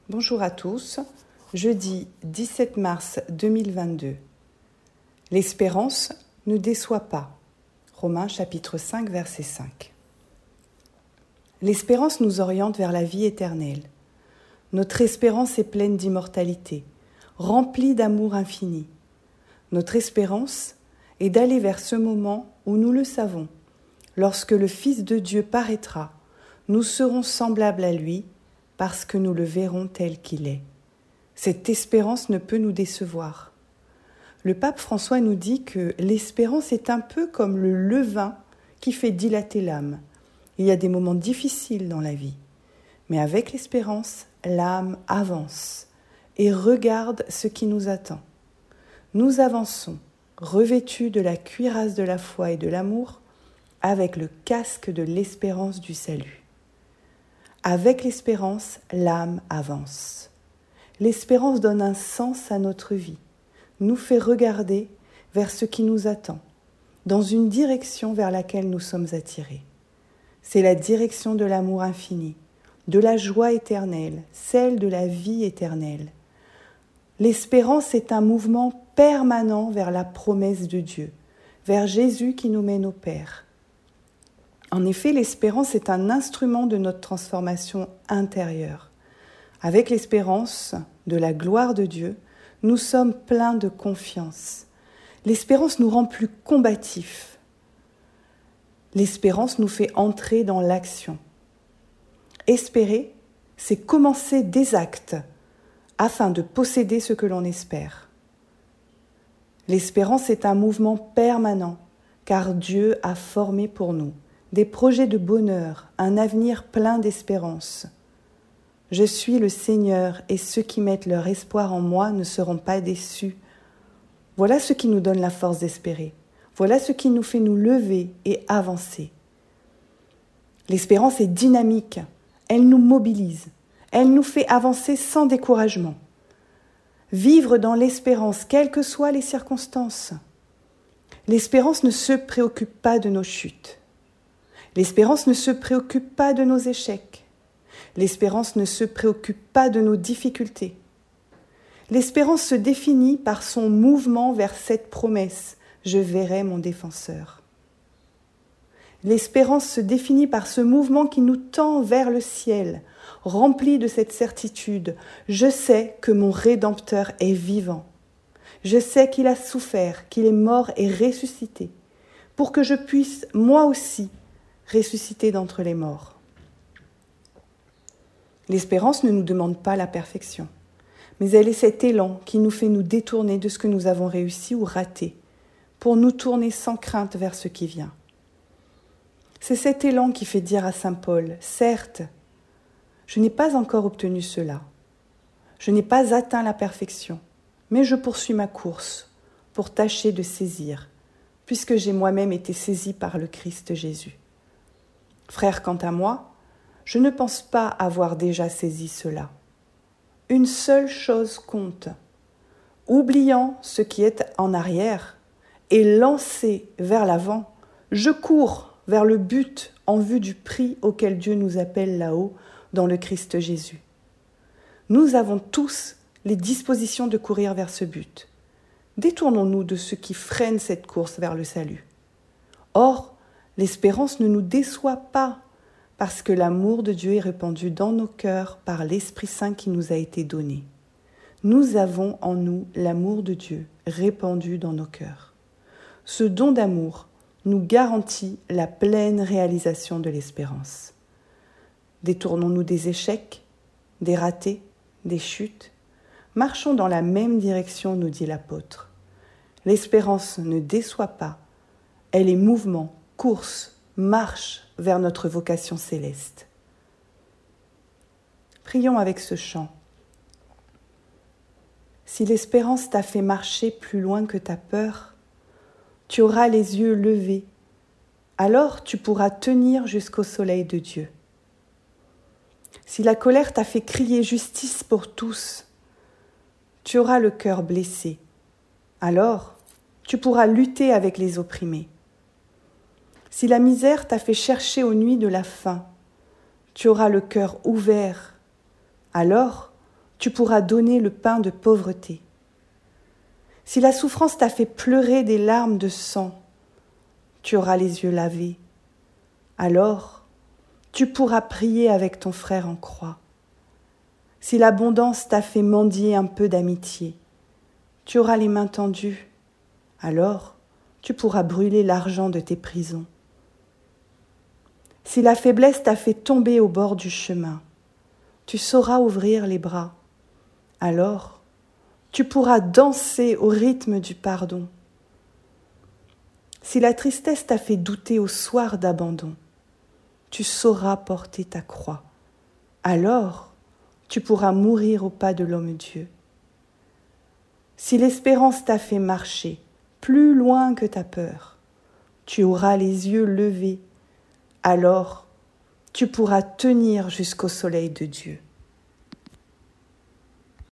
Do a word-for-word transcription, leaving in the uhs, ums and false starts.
Bonjour à tous, jeudi dix-sept mars deux mille vingt-deux. L'espérance ne déçoit pas. Romains chapitre cinq, verset cinq. L'espérance nous oriente vers la vie éternelle. Notre espérance est pleine d'immortalité, remplie d'amour infini. Notre espérance est d'aller vers ce moment où nous le savons. Lorsque le Fils de Dieu paraîtra, nous serons semblables à lui parce que nous le verrons tel qu'il est. Cette espérance ne peut nous décevoir. Le pape François nous dit que l'espérance est un peu comme le levain qui fait dilater l'âme. Il y a des moments difficiles dans la vie, mais avec l'espérance, l'âme avance et regarde ce qui nous attend. Nous avançons, revêtus de la cuirasse de la foi et de l'amour, avec le casque de l'espérance du salut. Avec l'espérance, l'âme avance. L'espérance donne un sens à notre vie, nous fait regarder vers ce qui nous attend, dans une direction vers laquelle nous sommes attirés. C'est la direction de l'amour infini, de la joie éternelle, celle de la vie éternelle. L'espérance est un mouvement permanent vers la promesse de Dieu, vers Jésus qui nous mène au Père. En effet, l'espérance est un instrument de notre transformation intérieure. Avec l'espérance de la gloire de Dieu, nous sommes pleins de confiance. L'espérance nous rend plus combatifs. L'espérance nous fait entrer dans l'action. Espérer, c'est commencer des actes afin de posséder ce que l'on espère. L'espérance est un mouvement permanent, car Dieu a formé pour nous des projets de bonheur, un avenir plein d'espérance. Je suis le Seigneur et ceux qui mettent leur espoir en moi ne seront pas déçus. Voilà ce qui nous donne la force d'espérer. Voilà ce qui nous fait nous lever et avancer. L'espérance est dynamique, elle nous mobilise, elle nous fait avancer sans découragement. Vivre dans l'espérance, quelles que soient les circonstances. L'espérance ne se préoccupe pas de nos chutes. L'espérance ne se préoccupe pas de nos échecs. L'espérance ne se préoccupe pas de nos difficultés. L'espérance se définit par son mouvement vers cette promesse « Je verrai mon défenseur ». L'espérance se définit par ce mouvement qui nous tend vers le ciel, rempli de cette certitude « Je sais que mon Rédempteur est vivant. Je sais qu'il a souffert, qu'il est mort et ressuscité, pour que je puisse, moi aussi, ressusciter d'entre les morts. » L'espérance ne nous demande pas la perfection, mais elle est cet élan qui nous fait nous détourner de ce que nous avons réussi ou raté, pour nous tourner sans crainte vers ce qui vient. C'est cet élan qui fait dire à saint Paul, « Certes, je n'ai pas encore obtenu cela, je n'ai pas atteint la perfection, mais je poursuis ma course pour tâcher de saisir, puisque j'ai moi-même été saisi par le Christ Jésus. Frère, quant à moi, je ne pense pas avoir déjà saisi cela. Une seule chose compte, oubliant ce qui est en arrière et lancé vers l'avant, je cours vers le but en vue du prix auquel Dieu nous appelle là-haut dans le Christ Jésus. Nous avons tous les dispositions de courir vers ce but. Détournons-nous de ce qui freine cette course vers le salut. Or, l'espérance ne nous déçoit pas parce que l'amour de Dieu est répandu dans nos cœurs par l'Esprit Saint qui nous a été donné. Nous avons en nous l'amour de Dieu répandu dans nos cœurs. Ce don d'amour nous garantit la pleine réalisation de l'espérance. Détournons-nous des échecs, des ratés, des chutes. Marchons dans la même direction, nous dit l'apôtre. L'espérance ne déçoit pas, elle est mouvement, course, marche vers notre vocation céleste. Prions avec ce chant. Si l'espérance t'a fait marcher plus loin que ta peur, tu auras les yeux levés, alors tu pourras tenir jusqu'au soleil de Dieu. Si la colère t'a fait crier justice pour tous, tu auras le cœur blessé, alors tu pourras lutter avec les opprimés. Si la misère t'a fait chercher aux nuits de la faim, tu auras le cœur ouvert. Alors, tu pourras donner le pain de pauvreté. Si la souffrance t'a fait pleurer des larmes de sang, tu auras les yeux lavés. Alors, tu pourras prier avec ton frère en croix. Si l'abondance t'a fait mendier un peu d'amitié, tu auras les mains tendues. Alors, tu pourras brûler l'argent de tes prisons. Si la faiblesse t'a fait tomber au bord du chemin, tu sauras ouvrir les bras. Alors, tu pourras danser au rythme du pardon. Si la tristesse t'a fait douter au soir d'abandon, tu sauras porter ta croix. Alors, tu pourras mourir au pas de l'homme-dieu. Si l'espérance t'a fait marcher plus loin que ta peur, tu auras les yeux levés. Alors, tu pourras tenir jusqu'au soleil de Dieu.